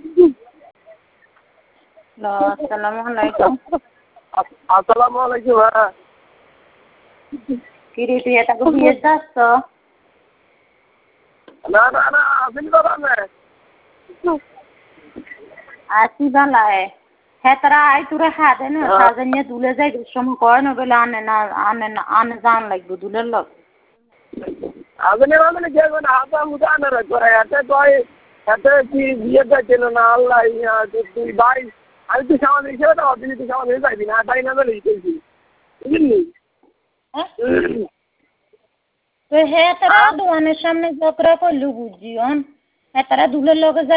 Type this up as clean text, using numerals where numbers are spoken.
আসসালামুয়ালাইকুম। আসসালামুয়ালাইকুম। হ্যাঁ কিরে তুই এটাকে বিয়ে যাচ্ছ? না না না আসেনি বাবা না। আসি বালায় হ্যাঁ তারা আই তোরা হাতে না সাজা নিয়ে দুলে যাই দুঃসম কয় না বলে আনে জান লাগবে দুলের লোক আসেনি বাবা না কে না হাতা মুদা না রে তোরা এতে কি বিয়ে যাচ্ছিল না আল্লাহ তুই ভাই আমি তুই সামান্য হিসেবে তো অদিনই তুই সামান্য যাইবি না তাই না বলে বুঝলি তো হ্যাঁ তারা দোকানের সামনে বকরা করলু বুঝছি হ্যাঁ তারা দুলের লগে